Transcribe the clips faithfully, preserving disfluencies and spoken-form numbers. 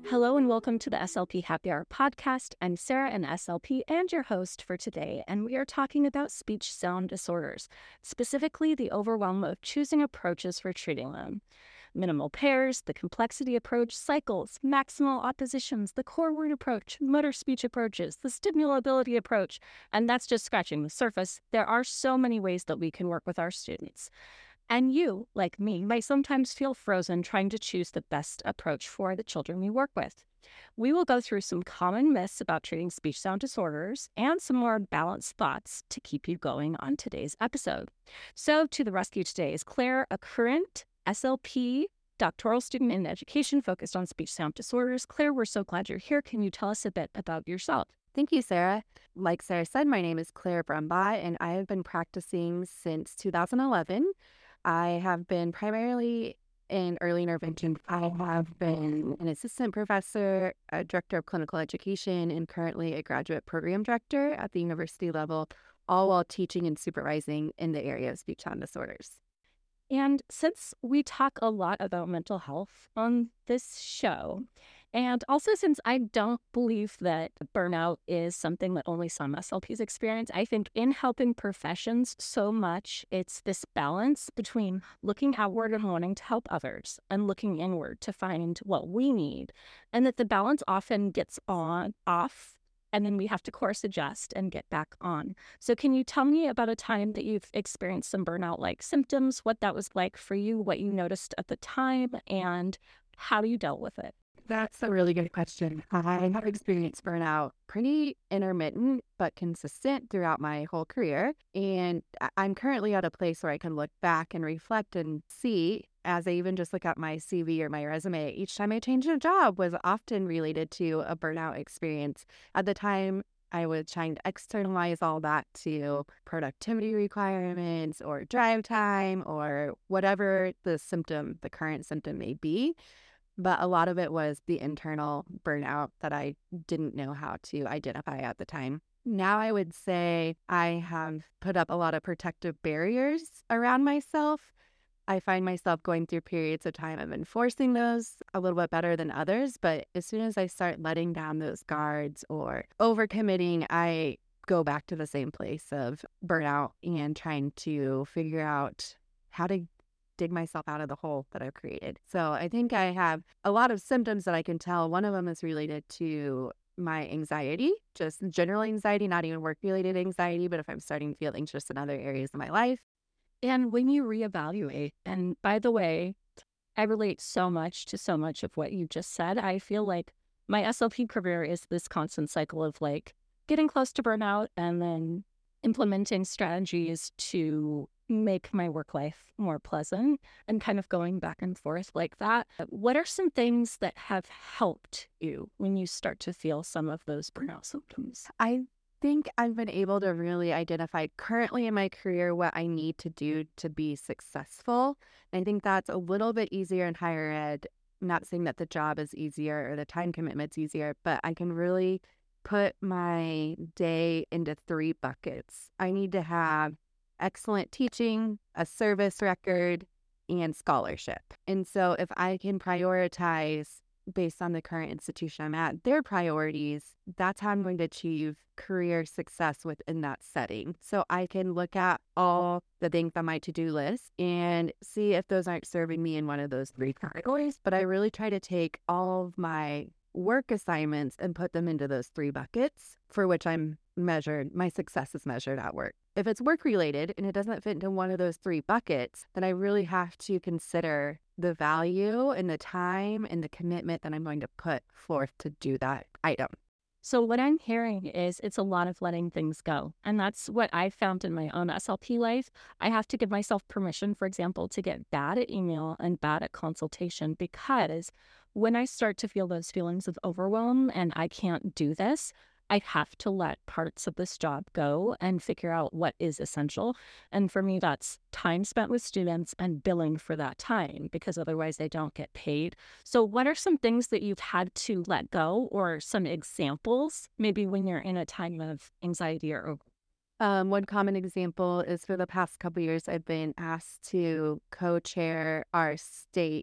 Hello and welcome to the S L P Happy Hour podcast. I'm Sarah, an S L P and your host for today, and we are talking about speech sound disorders, specifically the overwhelm of choosing approaches for treating them. Minimal pairs, the complexity approach, cycles, maximal oppositions, the core word approach, motor speech approaches, the stimulability approach, and that's just scratching the surface. There are so many ways that we can work with our students. And you, like me, might sometimes feel frozen trying to choose the best approach for the children we work with. We will go through some common myths about treating speech sound disorders and some more balanced thoughts to keep you going on today's episode. So to the rescue today is Claire, a current S L P doctoral student in education focused on speech sound disorders. Claire, we're so glad you're here. Can you tell us a bit about yourself? Thank you, Sarah. Like Sarah said, my name is Claire Brumbaugh, and I have been practicing since two thousand eleven. I have been primarily in early intervention. I have been an assistant professor, a director of clinical education, and currently a graduate program director at the university level, all while teaching and supervising in the area of speech sound disorders. And since we talk a lot about mental health on this show, and also since I don't believe that burnout is something that only some S L Ps experience, I think in helping professions so much, it's this balance between looking outward and wanting to help others and looking inward to find what we need. And that the balance often gets on, off, and then we have to course adjust and get back on. So can you tell me about a time that you've experienced some burnout-like symptoms, what that was like for you, what you noticed at the time, and how you dealt with it? That's a really good question. I have experienced burnout pretty intermittent but consistent throughout my whole career. And I- I'm currently at a place where I can look back and reflect and see, as I even just look at my C V or my resume, each time I changed a job was often related to a burnout experience. At the time, I was trying to externalize all that to productivity requirements or drive time or whatever the symptom, the current symptom may be. But a lot of it was the internal burnout that I didn't know how to identify at the time. Now I would say I have put up a lot of protective barriers around myself. I find myself going through periods of time of enforcing those a little bit better than others. But as soon as I start letting down those guards or overcommitting, I go back to the same place of burnout and trying to figure out how to dig myself out of the hole that I've created. So I think I have a lot of symptoms that I can tell. One of them is related to my anxiety, just general anxiety, not even work-related anxiety, but if I'm starting to feel anxious in other areas of my life. And when you reevaluate, and by the way, I relate so much to so much of what you just said. I feel like my S L P career is this constant cycle of like getting close to burnout and then implementing strategies to make my work life more pleasant and kind of going back and forth like that. What are some things that have helped you when you start to feel some of those burnout symptoms? I think I've been able to really identify currently in my career what I need to do to be successful. And I think that's a little bit easier in higher ed. I'm not saying that the job is easier or the time commitment's easier, but I can really put my day into three buckets. I need to have excellent teaching, a service record, and scholarship. And so if I can prioritize based on the current institution I'm at, their priorities, that's how I'm going to achieve career success within that setting. So I can look at all the things on my to-do list and see if those aren't serving me in one of those three categories. But I really try to take all of my work assignments and put them into those three buckets for which I'm measured, my success is measured at work. If it's work related and it doesn't fit into one of those three buckets, then I really have to consider the value and the time and the commitment that I'm going to put forth to do that item. So what I'm hearing is it's a lot of letting things go. And that's what I found in my own S L P life. I have to give myself permission, for example, to get bad at email and bad at consultation, because when I start to feel those feelings of overwhelm and I can't do this, I have to let parts of this job go and figure out what is essential. And for me, that's time spent with students and billing for that time, because otherwise they don't get paid. So what are some things that you've had to let go, or some examples, maybe when you're in a time of anxiety or over? Um, one common example is for the past couple of years, I've been asked to co-chair our state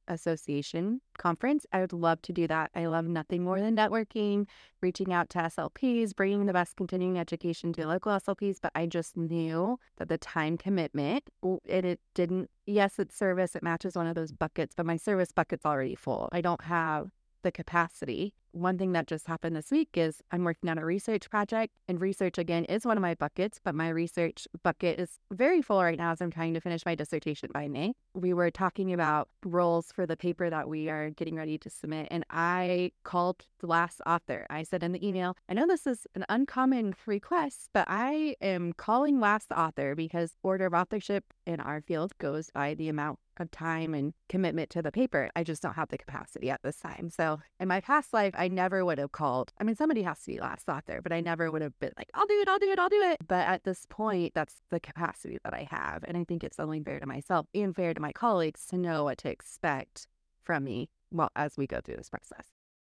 Association conference. I would love to do that. I love nothing more than networking, reaching out to S L Ps, bringing the best continuing education to local S L Ps. But I just knew that the time commitment, it, it didn't, yes, it's service. It matches one of those buckets, but my service bucket's already full. I don't have the capacity. One thing that just happened this week is I'm working on a research project, and research again is one of my buckets, but my research bucket is very full right now as I'm trying to finish my dissertation by May. We were talking about roles for the paper that we are getting ready to submit, and I called the last author. I said in the email, I know this is an uncommon request, but I am calling last author because order of authorship in our field goes by the amount of time and commitment to the paper. I just don't have the capacity at this time. So in my past life, I never would have called. I mean, somebody has to be last author, but I never would have been like, I'll do it, I'll do it, I'll do it. But at this point, that's the capacity that I have. And I think it's only fair to myself and fair to my colleagues to know what to expect from me well as we go through this process.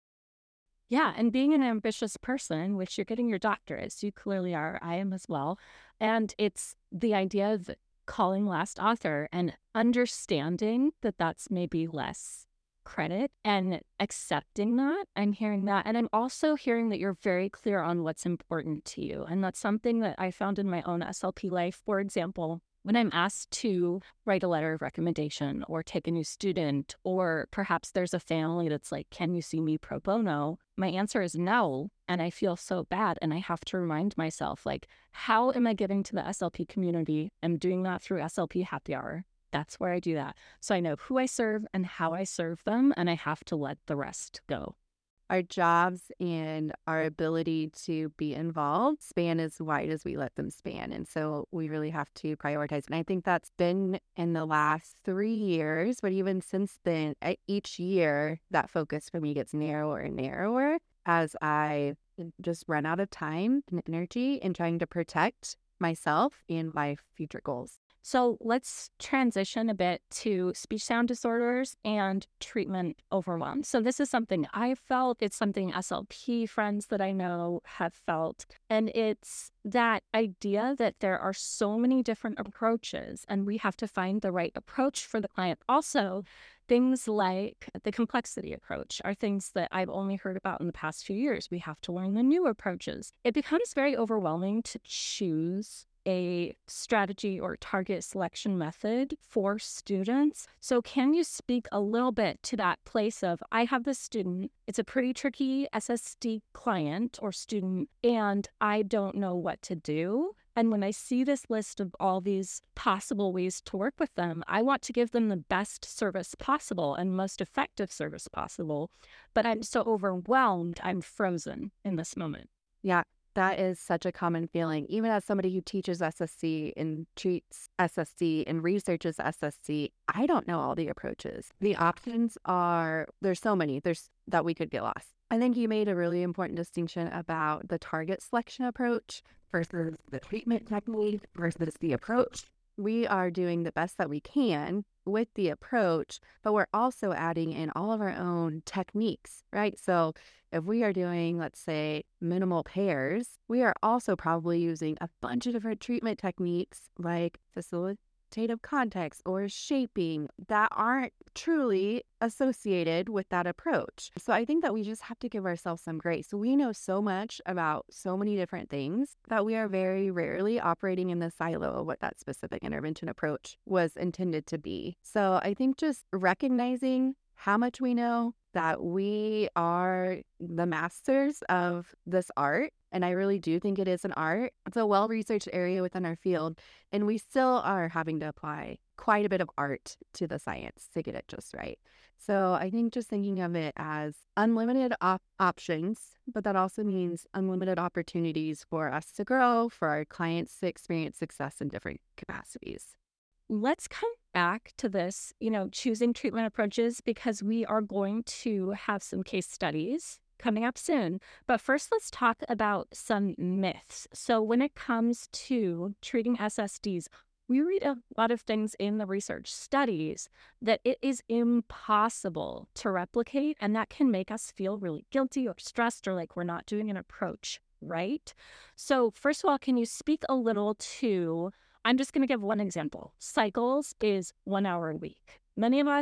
Yeah, and being an ambitious person, which you're getting your doctorate, so you clearly are, I am as well. And it's the idea of calling last author and understanding that that's maybe less credit and accepting that. I'm hearing that. And I'm also hearing that you're very clear on what's important to you. And that's something that I found in my own S L P life. For example, when I'm asked to write a letter of recommendation or take a new student, or perhaps there's a family that's like, can you see me pro bono? My answer is no. And I feel so bad. And I have to remind myself, like, how am I getting to the S L P community? I'm doing that through S L P Happy Hour. That's where I do that. So I know who I serve and how I serve them, and I have to let the rest go. Our jobs and our ability to be involved span as wide as we let them span. And so we really have to prioritize. And I think that's been in the last three years, but even since then, each year, that focus for me gets narrower and narrower as I just run out of time and energy in trying to protect myself and my future goals. So let's transition a bit to speech sound disorders and treatment overwhelm. So this is something I felt. It's something S L P friends that I know have felt. And it's that idea that there are so many different approaches and we have to find the right approach for the client. Also, things like the complexity approach are things that I've only heard about in the past few years. We have to learn the new approaches. It becomes very overwhelming to choose a strategy or target selection method for students. So can you speak a little bit to that place of, I have this student, it's a pretty tricky S S D client or student, and I don't know what to do. And when I see this list of all these possible ways to work with them, I want to give them the best service possible and most effective service possible. But I'm so overwhelmed, I'm frozen in this moment. Yeah. That is such a common feeling. Even as somebody who teaches S S C and treats S S C and researches S S C, I don't know all the approaches. The options are, there's so many, there's that we could get lost. I think you made a really important distinction about the target selection approach versus the treatment technique versus the approach. We are doing the best that we can with the approach, but we're also adding in all of our own techniques, right? So if we are doing, let's say, minimal pairs, we are also probably using a bunch of different treatment techniques like facilitative context or shaping that aren't truly associated with that approach. So I think that we just have to give ourselves some grace. We know so much about so many different things that we are very rarely operating in the silo of what that specific intervention approach was intended to be. So I think just recognizing how much we know, that we are the masters of this art. And I really do think it is an art. It's a well-researched area within our field. And we still are having to apply quite a bit of art to the science to get it just right. So I think just thinking of it as unlimited op- options, but that also means unlimited opportunities for us to grow, for our clients to experience success in different capacities. Let's come back to this, you know, choosing treatment approaches, because we are going to have some case studies coming up soon. But first, let's talk about some myths. So when it comes to treating S S Ds, we read a lot of things in the research studies that it is impossible to replicate, and that can make us feel really guilty or stressed or like we're not doing an approach right. So first of all, can you speak a little to, I'm just going to give one example. Cycles is one hour a week. Many of us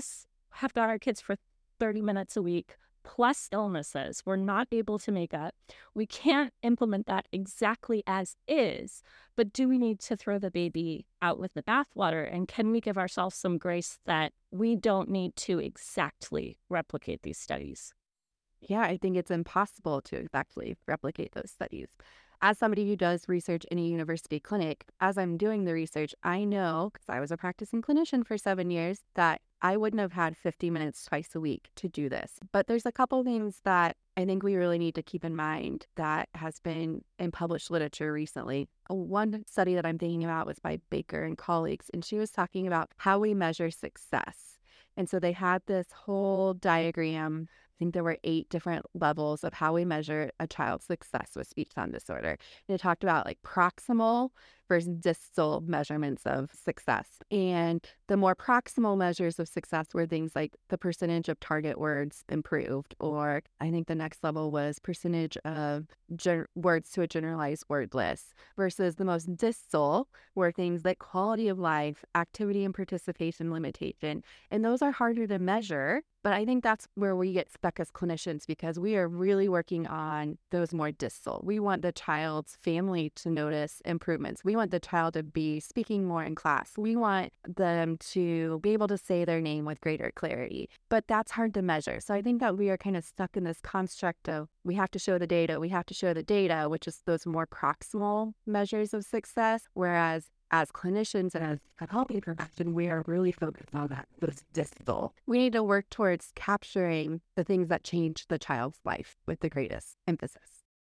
have got our kids for thirty minutes a week, plus illnesses we're not able to make up. We can't implement that exactly as is, but do we need to throw the baby out with the bathwater? And can we give ourselves some grace that we don't need to exactly replicate these studies? Yeah, I think it's impossible to exactly replicate those studies. As somebody who does research in a university clinic, as I'm doing the research, I know, because I was a practicing clinician for seven years, that I wouldn't have had fifty minutes twice a week to do this. But there's a couple things that I think we really need to keep in mind that has been in published literature recently. One study that I'm thinking about was by Baker and colleagues, and she was talking about how we measure success. And so they had this whole diagram. I think there were eight different levels of how we measure a child's success with speech sound disorder. And it talked about like proximal versus distal measurements of success. And the more proximal measures of success were things like the percentage of target words improved, or I think the next level was percentage of gen- words to a generalized word list, versus the most distal were things like quality of life, activity and participation limitation. And those are harder to measure. But I think that's where we get stuck as clinicians, because we are really working on those more distal. We want the child's family to notice improvements. We want the child to be speaking more in class. We want them to be able to say their name with greater clarity. But that's hard to measure. So I think that we are kind of stuck in this construct of we have to show the data, we have to show the data, which is those more proximal measures of success. Whereas as clinicians and as a healthcare profession, we are really focused on that, those distal. We need to work towards capturing the things that change the child's life with the greatest emphasis.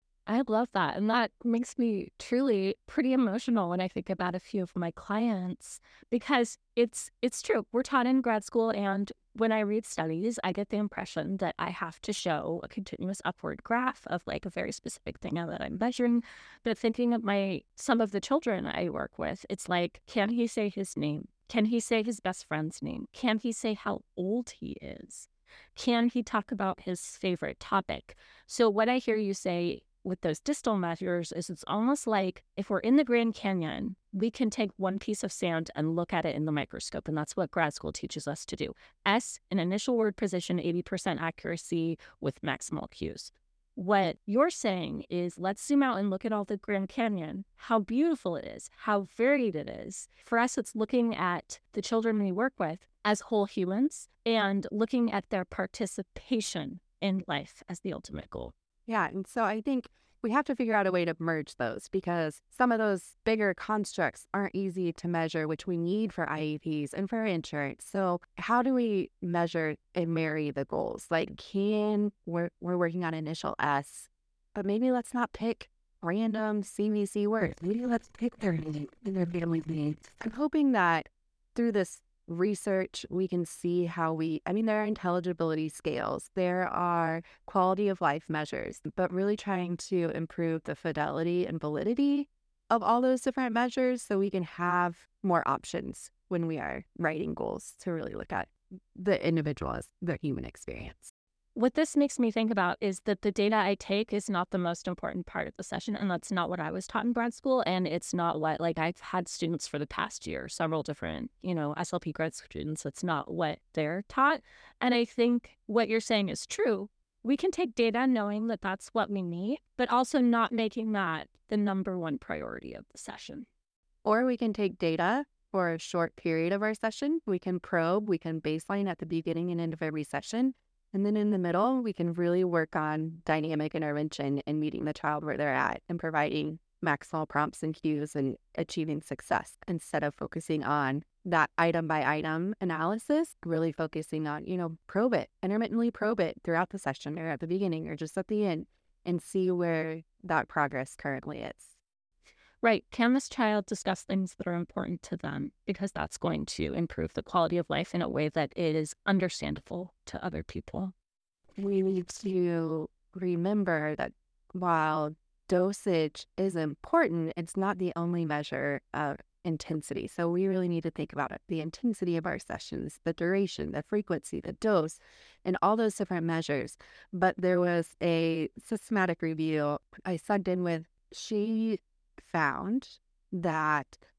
I love that. And that makes me truly pretty emotional when I think about a few of my clients, because it's it's true. We're taught in grad school, and when I read studies, I get the impression that I have to show a continuous upward graph of like a very specific thing that I'm measuring. But thinking of my some of the children I work with, it's like, can he say his name? Can he say his best friend's name? Can he say how old he is? Can he talk about his favorite topic? So what I hear you say with those distal measures is it's almost like if we're in the Grand Canyon, we can take one piece of sand and look at it in the microscope. And that's what grad school teaches us to do. S, an initial word position, eighty percent accuracy with maximal cues. What you're saying is let's zoom out and look at all the Grand Canyon, how beautiful it is, how varied it is. For us, it's looking at the children we work with as whole humans and looking at their participation in life as the ultimate goal. Yeah, and so I think we have to figure out a way to merge those, because some of those bigger constructs aren't easy to measure, which we need for I E Ps and for insurance. So how do we measure and marry the goals? Like, can we're, we're working on initial S, but maybe let's not pick random C V C words. Maybe let's pick their name and their family name. I'm hoping that through this research, we can see how we, I mean, there are intelligibility scales, there are quality of life measures, but really trying to improve the fidelity and validity of all those different measures so we can have more options when we are writing goals to really look at the individual as the human experience. What this makes me think about is that the data I take is not the most important part of the session, and that's not what I was taught in grad school, and it's not what, like, I've had students for the past year, several different, you know, S L P grad students, it's not what they're taught, and I think what you're saying is true. We can take data knowing that that's what we need, but also not making that the number one priority of the session. Or we can take data for a short period of our session, we can probe, we can baseline at the beginning and end of every session. And then in the middle, we can really work on dynamic intervention and meeting the child where they're at and providing maximal prompts and cues and achieving success, instead of focusing on that item by item analysis, really focusing on, you know, probe it, intermittently probe it throughout the session or at the beginning or just at the end and see where that progress currently is. Right. Can this child discuss things that are important to them? Because that's going to improve the quality of life in a way that it is understandable to other people. We need to remember that while dosage is important, it's not the only measure of intensity. So we really need to think about it, the intensity of our sessions, the duration, the frequency, the dose, and all those different measures. But there was a systematic review I sucked in with. She found that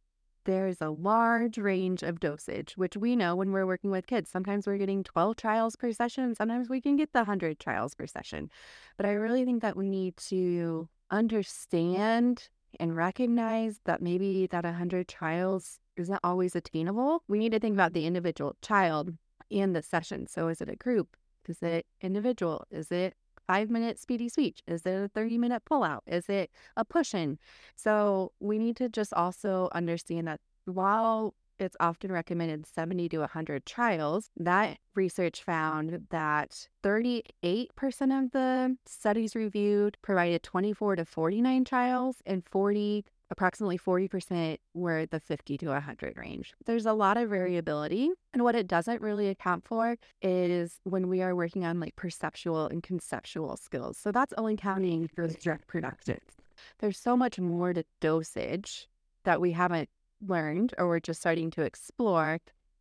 there's a large range of dosage, which we know when we're working with kids. Sometimes we're getting twelve trials per session. Sometimes we can get the one hundred trials per session. But I really think that we need to understand and recognize that maybe that one hundred trials isn't always attainable. We need to think about the individual child and the session. So is it a group? Is it individual? Is it five minute speedy speech? Is it a thirty minute pullout? Is it a push in? So we need to just also understand that while it's often recommended seventy to one hundred trials, that research found that thirty-eight percent of the studies reviewed provided twenty-four to forty-nine trials, and forty approximately forty percent were the fifty to one hundred range. There's a lot of variability, and what it doesn't really account for is when we are working on like perceptual and conceptual skills. So that's only counting those direct productions. There's so much more to dosage that we haven't learned or we're just starting to explore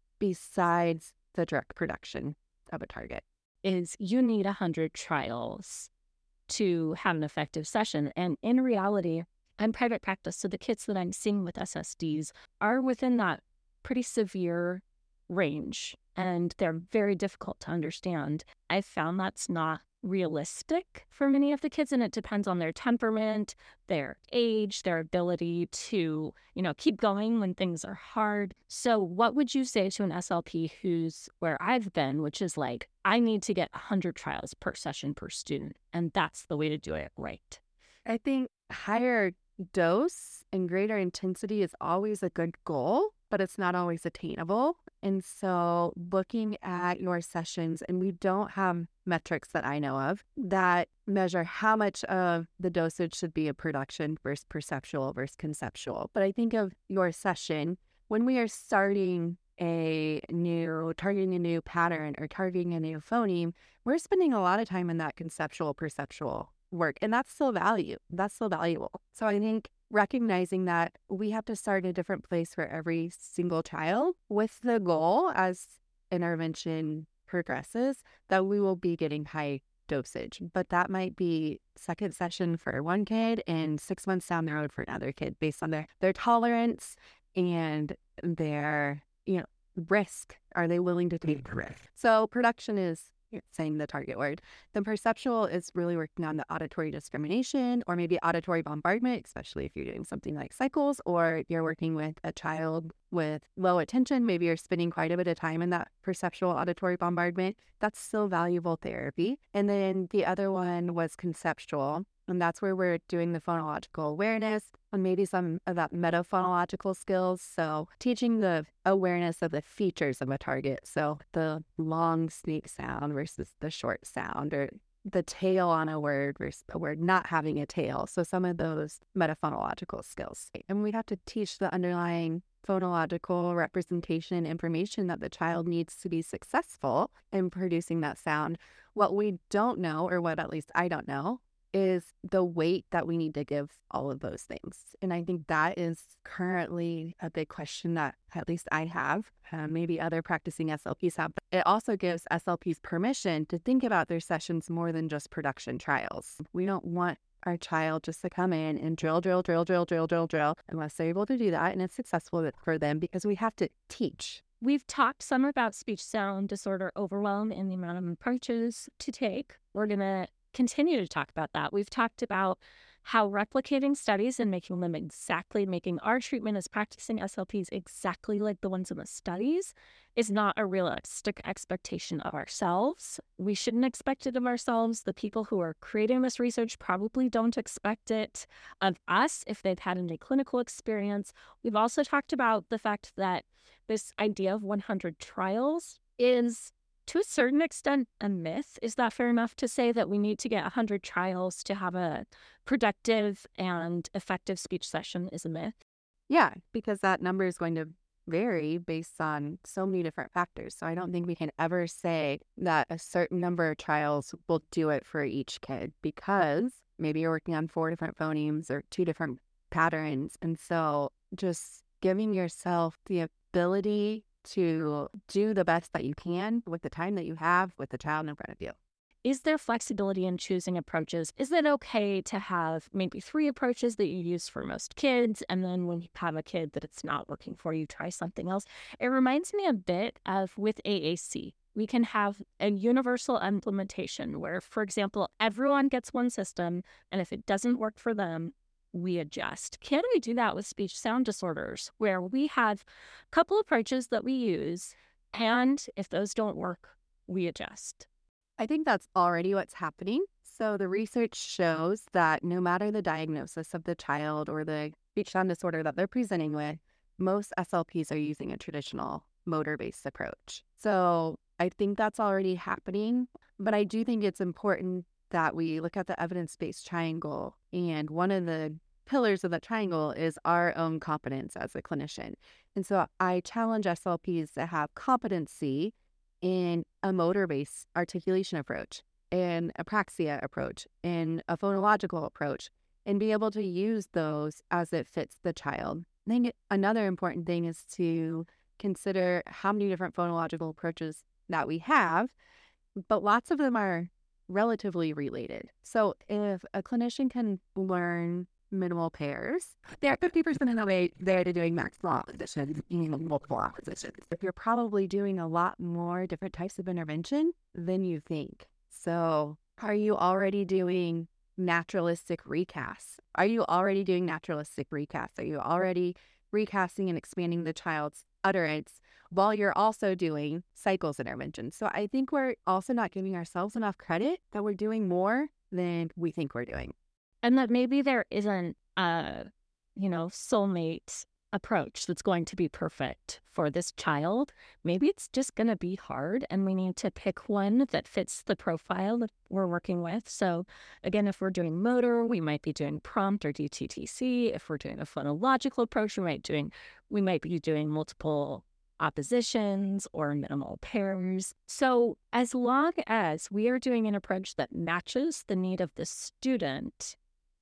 besides the direct production of a target. Is you need one hundred trials to have an effective session. And in reality, I'm private practice, so the kids that I'm seeing with S S Ds are within that pretty severe range, and they're very difficult to understand. I've found that's not realistic for many of the kids, and it depends on their temperament, their age, their ability to, you know, keep going when things are hard. So what would you say to an S L P who's where I've been, which is like, I need to get one hundred trials per session per student, and that's the way to do it right? I think higher dose and greater intensity is always a good goal, but it's not always attainable. And so looking at your sessions, and we don't have metrics that I know of that measure how much of the dosage should be a production versus perceptual versus conceptual. But I think of your session, when we are starting a new, targeting a new pattern or targeting a new phoneme, we're spending a lot of time in that conceptual, perceptual work. And that's still value. That's still valuable. So I think recognizing that we have to start in a different place for every single child with the goal as intervention progresses that we will be getting high dosage. But that might be second session for one kid and six months down the road for another kid based on their, their tolerance and their, you know, risk. Are they willing to take the risk? So production is saying the target word. The perceptual is really working on the auditory discrimination or maybe auditory bombardment, especially if you're doing something like cycles or you're working with a child with low attention. Maybe you're spending quite a bit of time in that perceptual auditory bombardment. That's still valuable therapy. And then the other one was conceptual. And that's where we're doing the phonological awareness and maybe some of that metaphonological skills. So teaching the awareness of the features of a target. So the long snake sound versus the short sound, or the tail on a word versus a word not having a tail. So some of those metaphonological skills. And we have to teach the underlying phonological representation and information that the child needs to be successful in producing that sound. What we don't know, or what at least I don't know, is the weight that we need to give all of those things. And I think that is currently a big question that at least I have, uh, maybe other practicing S L Ps have. But it also gives S L Ps permission to think about their sessions more than just production trials. We don't want our child just to come in and drill, drill, drill, drill, drill, drill, drill, unless they're able to do that and it's successful for them, because we have to teach. We've talked some about speech sound disorder overwhelm and the amount of approaches to take. We're going to continue to talk about that. We've talked about how replicating studies and making them exactly, making our treatment as practicing S L Ps exactly like the ones in the studies is not a realistic expectation of ourselves. We shouldn't expect it of ourselves. The people who are creating this research probably don't expect it of us if they've had any clinical experience. We've also talked about the fact that this idea of one hundred trials is, to a certain extent, a myth. Is that fair enough to say that we need to get one hundred trials to have a productive and effective speech session is a myth? Yeah, because that number is going to vary based on so many different factors. So I don't think we can ever say that a certain number of trials will do it for each kid, because maybe you're working on four different phonemes or two different patterns. And so just giving yourself the ability to do the best that you can with the time that you have with the child in front of you. is there flexibility in choosing approaches? Is it okay to have maybe three approaches that you use for most kids, and then when you have a kid that it's not working for, you try something else? It reminds me a bit of with A A C. We can have a universal implementation where, for example, everyone gets one system, and if it doesn't work for them, we adjust. Can we do that with speech sound disorders, where we have a couple approaches that we use, and if those don't work, we adjust? I think that's already what's happening. So the research shows that no matter the diagnosis of the child or the speech sound disorder that they're presenting with, most S L Ps are using a traditional motor-based approach. So I think that's already happening, but I do think it's important that we look at the evidence-based triangle. And one of the pillars of that triangle is our own competence as a clinician. And so I challenge S L Ps to have competency in a motor-based articulation approach, an apraxia approach, and a phonological approach, and be able to use those as it fits the child. I think another important thing is to consider how many different phonological approaches that we have, but lots of them are relatively related. So if a clinician can learn minimal pairs, they're fifty percent of the way there to doing maximal opposition, meaning multiple oppositions. You're probably doing a lot more different types of intervention than you think. So are you already doing naturalistic recasts? Are you already doing naturalistic recasts? Are you already recasting and expanding the child's utterance while you're also doing cycles intervention? So I think we're also not giving ourselves enough credit that we're doing more than we think we're doing. And that maybe there isn't a, you know, soulmate approach that's going to be perfect for this child. Maybe it's just going to be hard, and we need to pick one that fits the profile that we're working with. So again, if we're doing motor, we might be doing prompt or D T T C. If we're doing a phonological approach, we might doing we might be doing multiple oppositions or minimal pairs. So as long as we are doing an approach that matches the need of the student,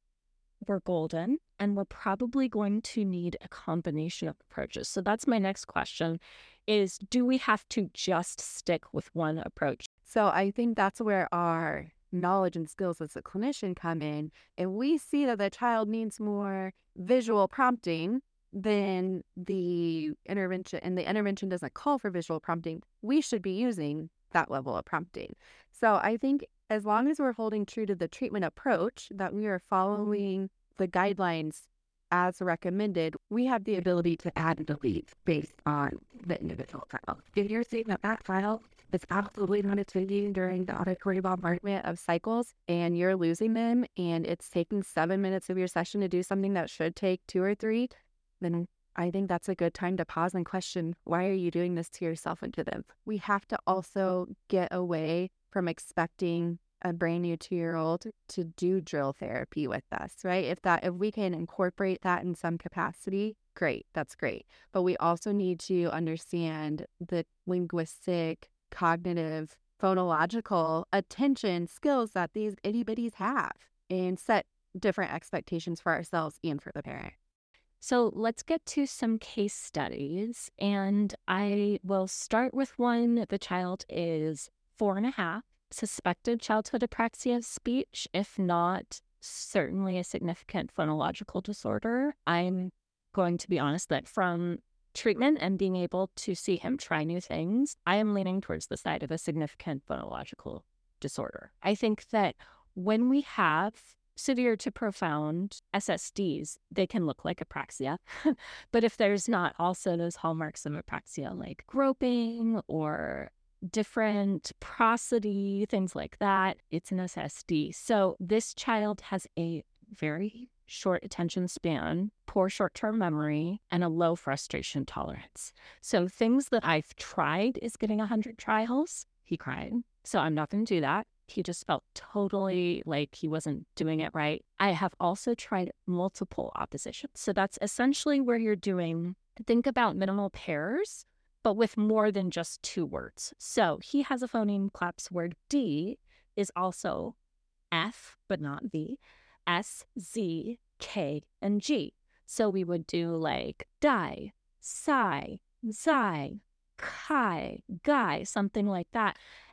we're golden, and we're probably going to need a combination of approaches. So that's my next question is, do we have to just stick with one approach? So I think that's where our knowledge and skills as a clinician come in. And we see that the child needs more visual prompting than the intervention, and the intervention doesn't call for visual prompting. We should be using that level of prompting. So I think as long as we're holding true to the treatment approach, that we are following the guidelines as recommended, we have the ability to add and delete based on the individual child. If you're seeing that that child is absolutely not attending during the auditory bombardment of cycles, and you're losing them, and it's taking seven minutes of your session to do something that should take two or three, then I think that's a good time to pause and question, why are you doing this to yourself and to them? We have to also get away from expecting a brand new two-year-old to do drill therapy with us, right? If that, if we can incorporate that in some capacity, great, that's great. But we also need to understand the linguistic, cognitive, phonological attention skills that these itty bitties have, and set different expectations for ourselves and for the parent. So let's get to some case studies, and I will start with one. The child is four and a half, suspected childhood apraxia of speech, if not certainly a significant phonological disorder. I'm going to be honest that from treatment and being able to see him try new things, I am leaning towards the side of a significant phonological disorder. I think that when we have severe to profound S S Ds, they can look like apraxia. But if there's not also those hallmarks of apraxia, like groping or different prosody, things like that, it's an S S D. So this child has a very short attention span, poor short-term memory, and a low frustration tolerance. So things that I've tried is getting one hundred trials. He cried. So I'm not going to do that. He just felt totally like he wasn't doing it right. I have also tried multiple oppositions. So that's essentially where you're doing, think about minimal pairs, but with more than just two words. So he has a phoneme collapse where D is also F, but not V, S, Z, K, and G. So we would do like die, sigh, zai, kai, guy, something like that.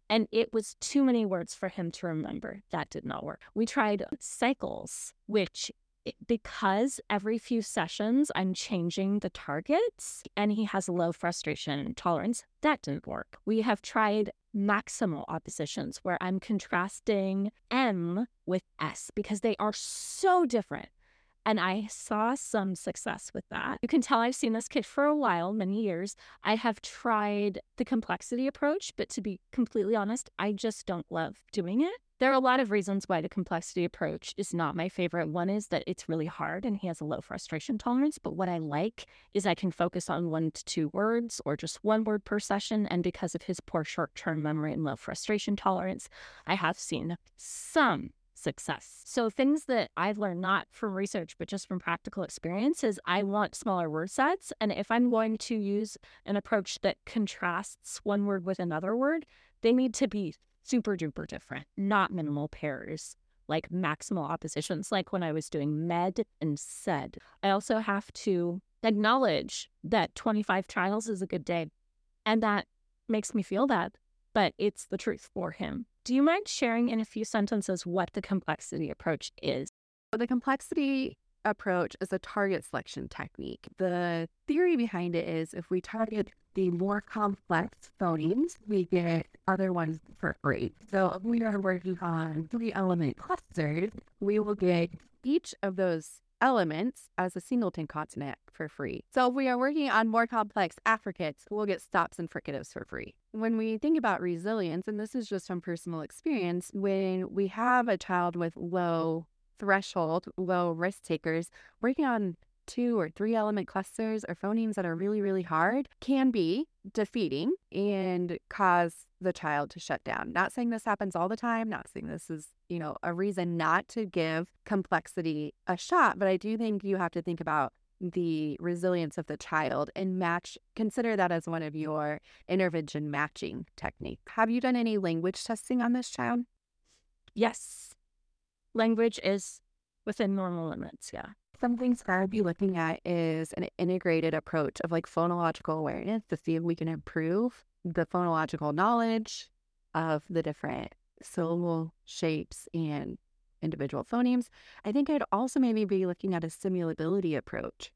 And it was too many words for him to remember. That did not work. We tried cycles, which it- because every few sessions I'm changing the targets and he has a low frustration tolerance, that didn't work. We have tried maximal oppositions where I'm contrasting M with S because they are so different. And I saw some success with that. You can tell I've seen this kid for a while, many years. I have tried the complexity approach, but to be completely honest, I just don't love doing it. There are a lot of reasons why the complexity approach is not my favorite. One is that it's really hard and he has a low frustration tolerance. But what I like is I can focus on one to two words or just one word per session. And because of his poor short-term memory and low frustration tolerance, I have seen some success. So things that I've learned not from research, but just from practical experience is I want smaller word sets. And if I'm going to use an approach that contrasts one word with another word, they need to be super duper different, not minimal pairs, like maximal oppositions, like when I was doing med and said. I also have to acknowledge that twenty-five trials is a good day. And that makes me feel bad, but it's the truth for him. Do you mind sharing in a few sentences what the complexity approach is? The complexity approach is a target selection technique. The theory behind it is if we target the more complex phonemes, we get other ones for free. So if we are working on three element clusters, we will get each of those elements as a singleton consonant for free. So if we are working on more complex affricates, we'll get stops and fricatives for free. When we think about resilience, and this is just from personal experience, when we have a child with low threshold, low risk takers, working on two or three element clusters or phonemes that are really, really hard can be defeating and cause the child to shut down. Not saying this happens all the time, not saying this is, you know, a reason not to give complexity a shot, but I do think you have to think about the resilience of the child and match, consider that as one of your intervention matching techniques. Have you done any language testing on this child? Yes. Language is within normal limits, yeah. Some things that I'd be looking at is an integrated approach of like phonological awareness to see if we can improve the phonological knowledge of the different syllable shapes and individual phonemes. I think I'd also maybe be looking at a simulability approach.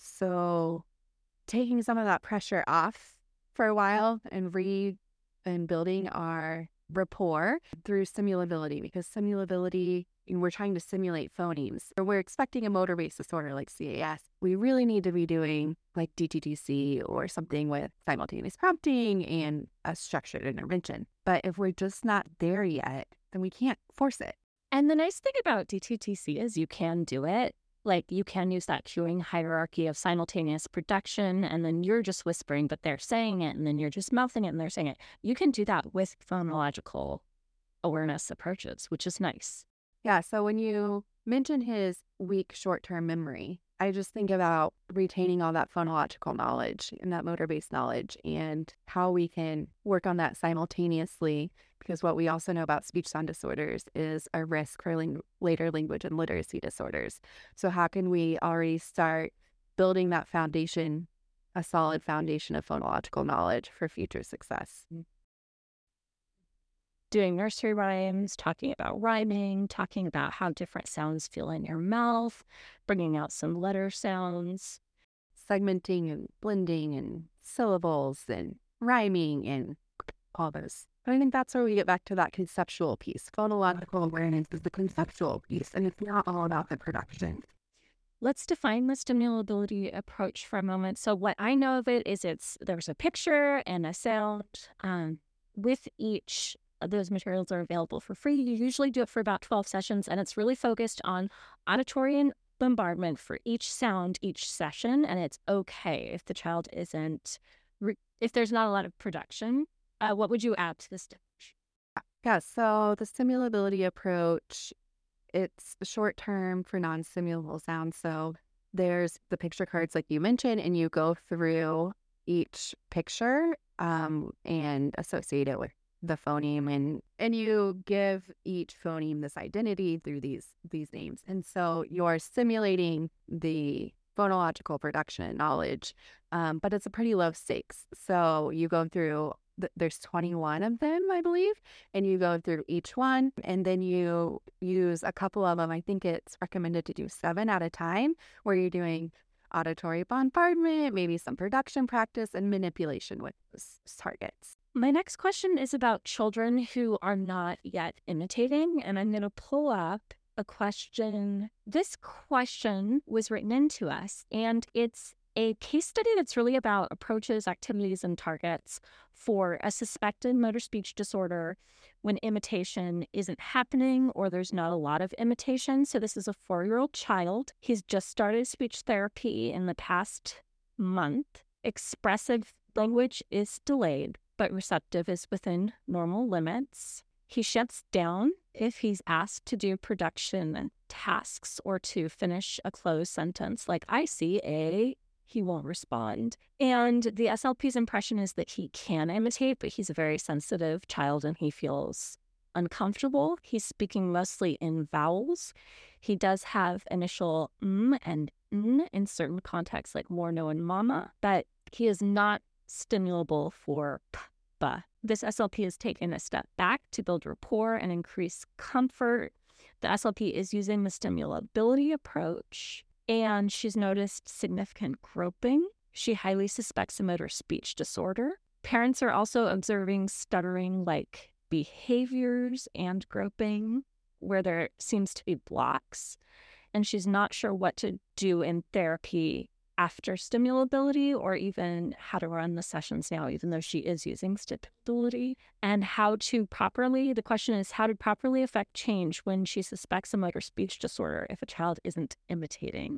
So taking some of that pressure off for a while and re and building our rapport through simulability, because simulability, we're trying to simulate phonemes, or we're expecting a motor-based disorder like C A S. We really need to be doing like D T T C or something with simultaneous prompting and a structured intervention. But if we're just not there yet, then we can't force it. And the nice thing about D T T C is you can do it. Like you can use that cueing hierarchy of simultaneous production, and then you're just whispering, but they're saying it, and then you're just mouthing it and they're saying it. You can do that with phonological awareness approaches, which is nice. Yeah, so when you mention his weak short-term memory, I just think about retaining all that phonological knowledge and that motor-based knowledge and how we can work on that simultaneously, because what we also know about speech sound disorders is a risk for ling- later language and literacy disorders. So how can we already start building that foundation, a solid foundation of phonological knowledge for future success? Doing nursery rhymes, talking about rhyming, talking about how different sounds feel in your mouth, bringing out some letter sounds. Segmenting and blending and syllables and rhyming and all those. But I think that's where we get back to that conceptual piece. Phonological awareness is the conceptual piece, and it's not all about the production. Let's define the stimulability approach for a moment. So what I know of it is it's there's a picture and a sound. Um, with each those materials are available for free. You usually do it for about twelve sessions, and it's really focused on auditory and bombardment for each sound, each session, and it's okay if the child isn't, re- if there's not a lot of production. Uh, what would you add to this? Yeah, so the stimulability approach, it's short term for non-stimulable sounds. So there's the picture cards like you mentioned, and you go through each picture um, and associate it with the phoneme, and and you give each phoneme this identity through these these names. And so you're simulating the phonological production and knowledge, um, but it's a pretty low stakes. So you go through th- there's twenty-one of them, I believe, and you go through each one, and then you use a couple of them. I think it's recommended to do seven at a time, where you're doing auditory bombardment, maybe some production practice, and manipulation with those targets. My next question is about children who are not yet imitating, and I'm going to pull up a question. This question was written into us, and it's a case study that's really about approaches, activities, and targets for a suspected motor speech disorder when imitation isn't happening or there's not a lot of imitation. So this is a four-year-old child. He's just started speech therapy in the past month. Expressive language is delayed, but receptive is within normal limits. He shuts down if he's asked to do production tasks or to finish a closed sentence, like I see a, he won't respond. And the S L P's impression is that he can imitate, but he's a very sensitive child and he feels uncomfortable. He's speaking mostly in vowels. He does have initial m and n in certain contexts, like more, no, and mama, but he is not stimulable for p, b. This S L P has taken a step back to build rapport and increase comfort. The S L P is using the stimulability approach, and she's noticed significant groping. She highly suspects a motor speech disorder. Parents are also observing stuttering-like behaviors and groping, where there seems to be blocks, and she's not sure what to do in therapy after stimulability, or even how to run the sessions now, even though she is using stimulability, and how to properly, the question is how to properly affect change when she suspects a motor speech disorder if a child isn't imitating.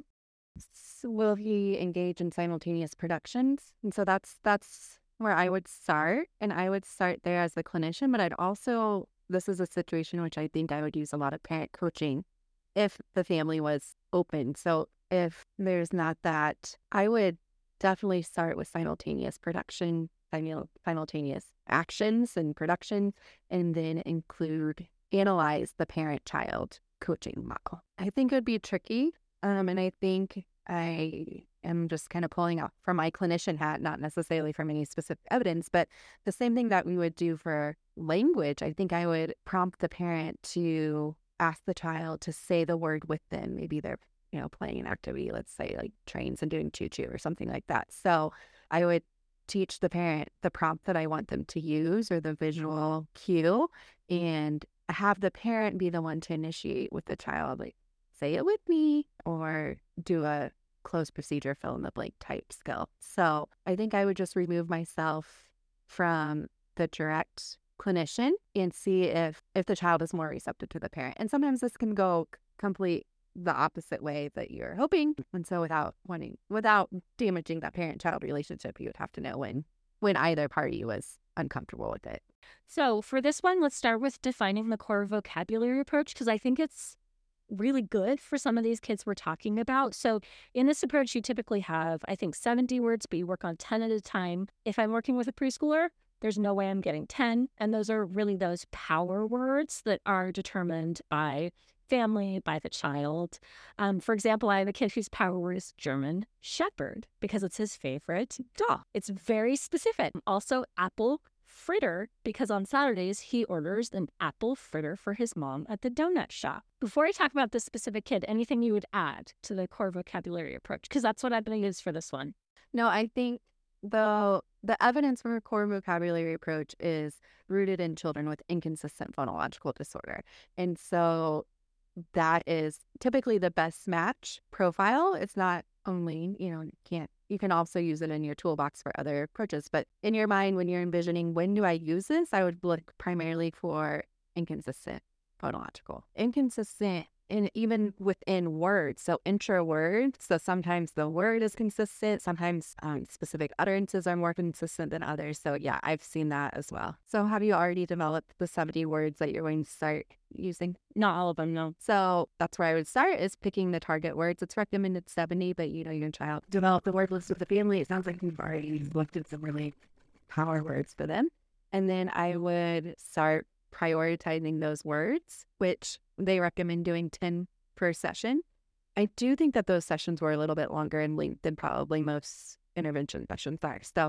So will he engage in simultaneous productions? And so that's that's where I would start, and I would start there as the clinician, but I'd also, this is a situation which I think I would use a lot of parent coaching if the family was open. So if there's not that, I would definitely start with simultaneous production, simul- simultaneous actions and production, and then include, analyze the parent-child coaching model. I think it would be tricky, um, and I think I am just kind of pulling out from my clinician hat, not necessarily from any specific evidence, but the same thing that we would do for language. I think I would prompt the parent to ask the child to say the word with them. Maybe they're you know, playing an activity, let's say like trains and doing choo-choo or something like that. So I would teach the parent the prompt that I want them to use or the visual cue, and have the parent be the one to initiate with the child, like say it with me or do a closed procedure fill in the blank type skill. So I think I would just remove myself from the direct clinician and see if if the child is more receptive to the parent. And sometimes this can go complete the opposite way that you're hoping. And so without wanting, without damaging that parent-child relationship, you would have to know when, when either party was uncomfortable with it. So for this one, let's start with defining the core vocabulary approach, because I think it's really good for some of these kids we're talking about. So in this approach, you typically have, I think, seventy words, but you work on ten at a time. If I'm working with a preschooler, there's no way I'm getting ten. And those are really those power words that are determined by family, by the child. Um, for example, I have a kid whose power word is German Shepherd because it's his favorite dog. It's very specific. Also, apple fritter, because on Saturdays he orders an apple fritter for his mom at the donut shop. Before I talk about this specific kid, anything you would add to the core vocabulary approach? Because that's what I'm going to use for this one. No, I think the the evidence for a core vocabulary approach is rooted in children with inconsistent phonological disorder. And so that is typically the best match profile. It's not only, you know, you can't, you can also use it in your toolbox for other approaches. But in your mind, when you're envisioning, when do I use this? I would look primarily for inconsistent phonological. Inconsistent and even within words. So intra-word. So sometimes the word is consistent. Sometimes um, specific utterances are more consistent than others. So yeah, I've seen that as well. So have you already developed the seventy words that you're going to start using? Not all of them, no. So that's where I would start, is picking the target words. It's recommended seventy, but you know, your child develop the word list with the family. It sounds like you've already looked at some really power words for them. And then I would start prioritizing those words, which they recommend doing ten per session. I do think that those sessions were a little bit longer in length than probably most intervention sessions are. So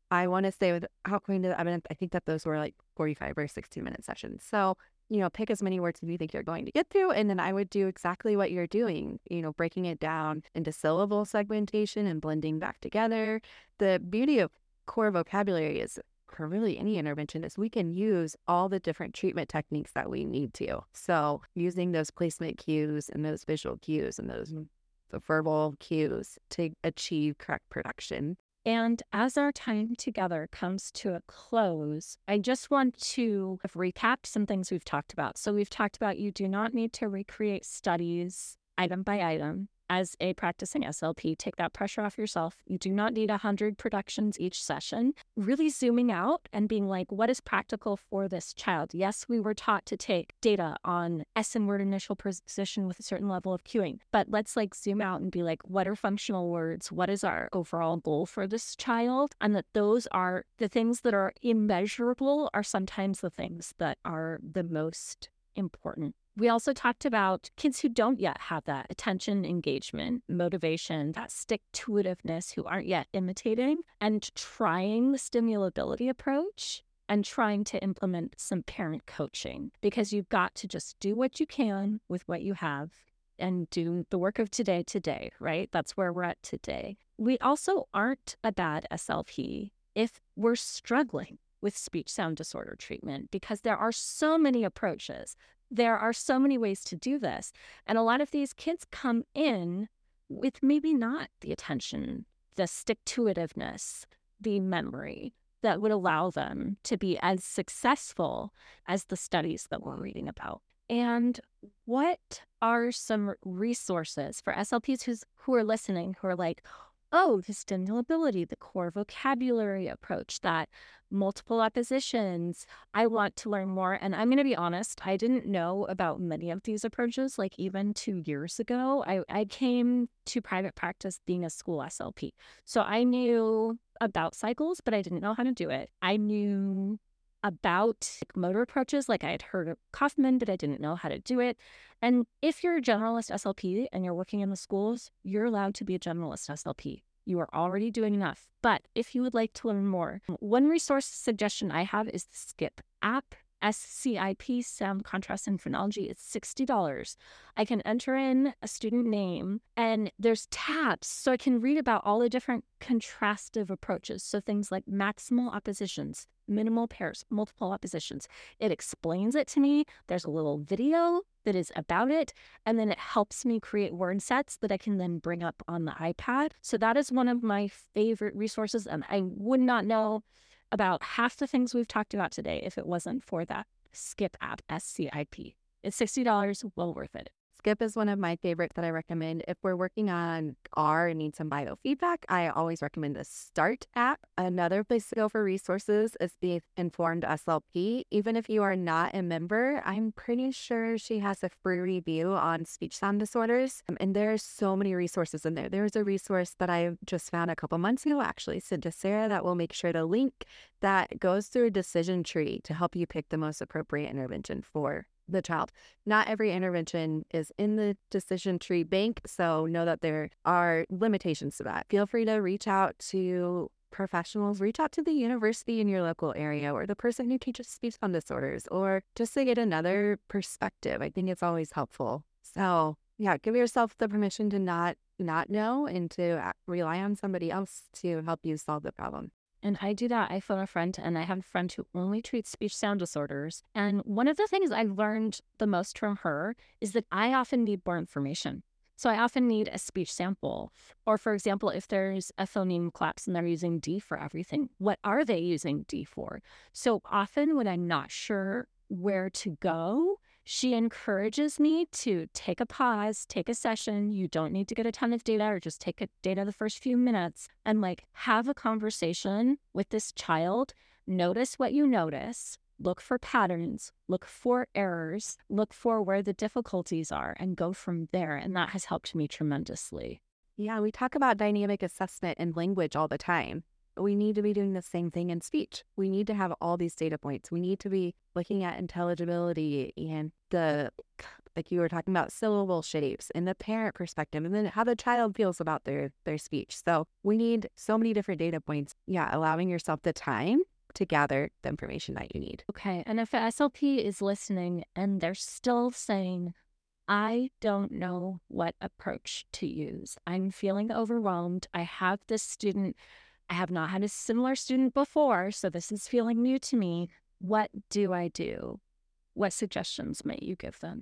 I want to say without going to the evidence, I think that those were like forty-five or sixty minute sessions. So, you know, pick as many words as you think you're going to get through. And then I would do exactly what you're doing, you know, breaking it down into syllable segmentation and blending back together. The beauty of core vocabulary is for really any intervention is we can use all the different treatment techniques that we need to. So using those placement cues and those visual cues and those the verbal cues to achieve correct production. And as our time together comes to a close, I just want to have recapped some things we've talked about. So we've talked about you do not need to recreate studies item by item. As a practicing S L P, take that pressure off yourself. You do not need one hundred productions each session. Really zooming out and being like, what is practical for this child? Yes, we were taught to take data on S and word initial position with a certain level of cueing, but let's like zoom out and be like, what are functional words? What is our overall goal for this child? And that those are the things that are immeasurable are sometimes the things that are the most important. We also talked about kids who don't yet have that attention, engagement, motivation, that stick-to-itiveness, who aren't yet imitating and trying the stimulability approach and trying to implement some parent coaching, because you've got to just do what you can with what you have and do the work of today today, right? That's where we're at today. We also aren't a bad S L P if we're struggling with speech sound disorder treatment, because there are so many approaches. There are so many ways to do this. And a lot of these kids come in with maybe not the attention, the stick-to-itiveness, the memory that would allow them to be as successful as the studies that we're reading about. And what are some resources for S L Ps who's, who are listening, who are like, oh, the stimulability, the core vocabulary approach, that multiple oppositions, I want to learn more. And I'm going to be honest, I didn't know about many of these approaches, like even two years ago. I, I came to private practice being a school S L P. So I knew about cycles, but I didn't know how to do it. I knew about motor approaches, like I had heard of Kaufman, but I didn't know how to do it. And if you're a generalist S L P and you're working in the schools, you're allowed to be a generalist S L P. You are already doing enough. But if you would like to learn more, one resource suggestion I have is the SCIP app. S C I P, Sound Contrast and Phonology. It's sixty dollars. I can enter in a student name and there's tabs so I can read about all the different contrastive approaches. So things like maximal oppositions, minimal pairs, multiple oppositions. It explains it to me. There's a little video that is about it, and then it helps me create word sets that I can then bring up on the iPad. So that is one of my favorite resources, and I would not know about half the things we've talked about today if it wasn't for that SCIP app, S C I P. It's sixty dollars, well worth it. SCIP is one of my favorites that I recommend. If we're working on R and need some biofeedback, I always recommend the START app. Another place to go for resources is the Informed S L P. Even if you are not a member, I'm pretty sure she has a free review on speech sound disorders. Um, and there's so many resources in there. There's a resource that I just found a couple months ago, actually, sent to Sarah, that we'll make sure to link, that goes through a decision tree to help you pick the most appropriate intervention for the child. Not every intervention is in the decision tree bank, so know that there are limitations to that. Feel free to reach out to professionals, reach out to the university in your local area or the person who teaches speech sound disorders, or just to get another perspective. I think it's always helpful. So yeah, give yourself the permission to not not know and to rely on somebody else to help you solve the problem. And I do that. I phone a friend, and I have a friend who only treats speech sound disorders. And one of the things I learned the most from her is that I often need more information. So I often need a speech sample. Or for example, if there's a phoneme collapse and they're using D for everything, what are they using D for? So often when I'm not sure where to go, she encourages me to take a pause, take a session. You don't need to get a ton of data, or just take a data the first few minutes and like have a conversation with this child. Notice what you notice. Look for patterns, look for errors, look for where the difficulties are, and go from there. And that has helped me tremendously. Yeah, we talk about dynamic assessment in language all the time. We need to be doing the same thing in speech. We need to have all these data points. We need to be looking at intelligibility and the Like you were talking about syllable shapes and the parent perspective, and then how the child feels about their, their speech. So we need so many different data points. Yeah, allowing yourself the time to gather the information that you need. Okay. And if a S L P is listening and they're still saying, I don't know what approach to use, I'm feeling overwhelmed, I have this student, I have not had a similar student before, so this is feeling new to me. What do I do? What suggestions may you give them?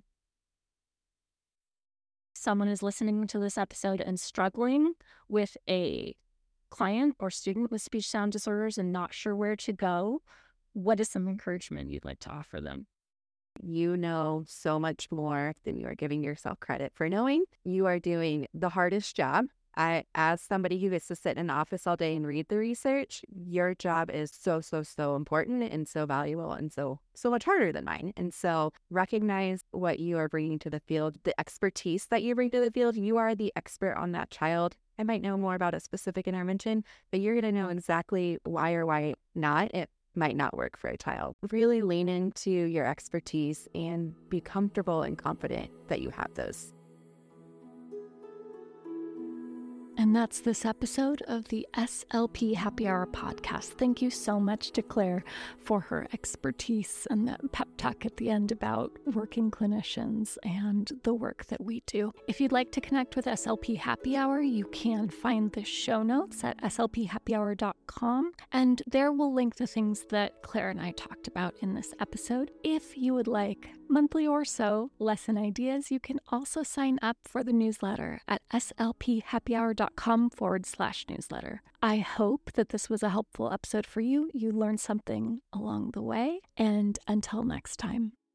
Someone is listening to this episode and struggling with a client or student with speech sound disorders and not sure where to go. What is some encouragement you'd like to offer them? You know so much more than you are giving yourself credit for knowing. You are doing the hardest job. I, as somebody who gets to sit in an office all day and read the research, your job is so, so, so important and so valuable and so, so much harder than mine. And so recognize what you are bringing to the field, the expertise that you bring to the field. You are the expert on that child. I might know more about a specific intervention, but you're going to know exactly why or why not it might not work for a child. Really lean into your expertise and be comfortable and confident that you have those. And that's this episode of the S L P Happy Hour podcast. Thank you so much to Claire for her expertise and that pep talk at the end about working clinicians and the work that we do. If you'd like to connect with S L P Happy Hour, you can find the show notes at S L P happy hour dot com, and there we'll link the things that Claire and I talked about in this episode. If you would like monthly or so lesson ideas, you can also sign up for the newsletter at S L P happy hour dot com forward slash newsletter. I hope that this was a helpful episode for you. You learned something along the way, and until next time.